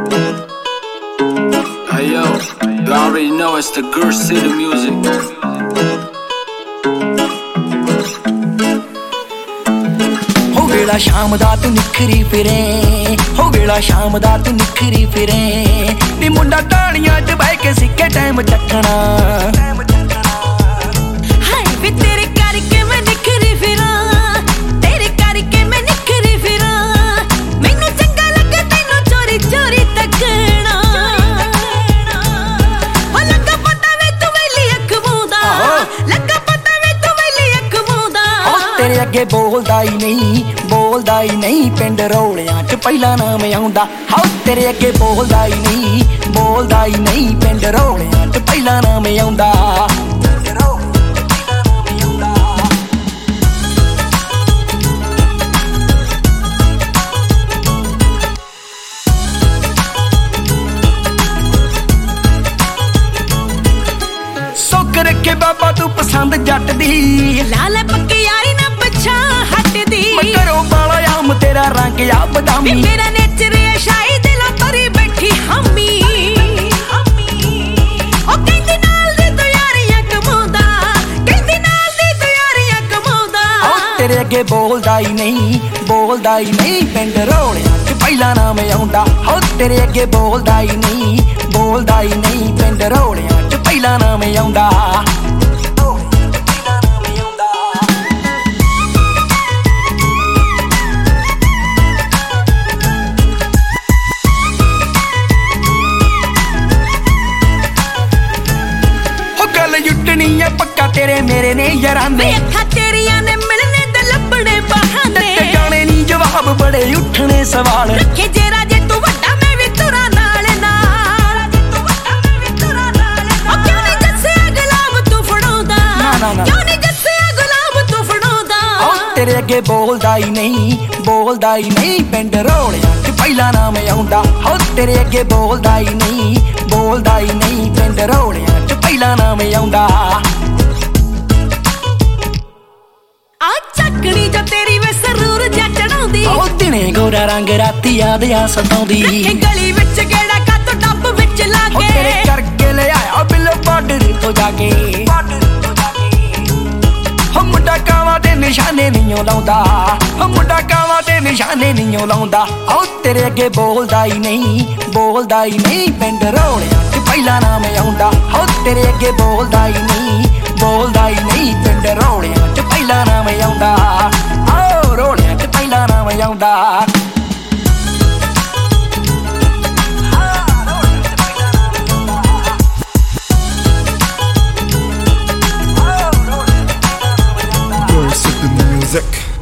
Hey yo, you already know it's the Girl City music. हो वेला शाम दा तू निखरी फिरे, हो वेला शाम दा तू निखरी फिरे, नी मुंडा टाणियां च बह के सिक्के टाइम चक्कना। हाय वे तेरे करके मैं निखरी फिरा, तेरे करके मैं निखरी फिरा, मैनू चंगा लगे तैनू चोरी चोरी तकना। हो लगा पता वे तू वेली अख मूंदा, लगा पता वे तू वेली अख मूंदा। तेरे अगे बोलदा ही नहीं पिंड रौलियां च पहला नाम आउंदा। हाओ तेरे अगे बोलदा ही नहीं पिंड रौलियां च पहला नाम आउंदा। सुख रखे बाबा तू पसंद जट दी, लाल पक्की यारी ना पछा हटदी। मैं घरों बाला आम तेरा रंग आ बदामी, मेरा नेचर है शाही दिलों तरी बैठी हमी। ओ कहंदी नाल दी तू यारियां कमाउंदा, कहंदी नाल दी तू यारियां कमाउंदा। तेरे अगे बोलदा ही नहीं पिंड रौलियां च पहला नाम आउंदा। हो तेरे अगे बोलदा ही नहीं पिंड रौलियां च पहला नाम आउंदा। जुटनी है पक्का तेरे मेरे ने याराने, अखा तेरियां ने मिलने ते लभने बहाने। जाने नी जवाब बड़े उठने सवाल, रखे जे राजे तू वड्डा मैं भी तुरा नाल नाल। ओ क्यों नहीं जस्सिया गुलाब तू फड़ाउंदा, क्यों नहीं जस्सिया गुलाब तू फड़ाउंदा। तेरे अगे बोलदा ही नहीं पिंड रौलियां च पहला नाम आउंदा। हो तेरे अगे बोलदा ही नहीं पिंड रौलियां च पहला नाम आउंदा। आ चकनी जो तेरी वे सरूर जा चढ़ाउंदी, ओ दिने गोरा रंग राती याद आ सताउंदी। गली विच गेड़ा का तो डब विच लागे, तेरे करके ले आया बिलो बार्डर तो जाके। हम मुंडा कावां ते निशाने नहीं लाउंदा, हम मुंडा कावां ते निशाने नहीं लाउंदा। ओ तेरे अगे बोलदा ही नहीं पिंड रौलियां च पहला नाम आउंदा। हो तेरे अगे बोलदा ही नहीं पिंड रौलियां च पहला नाम आउंदा। ओ रौलियां च पहला नाम आउंदा। Girl City music.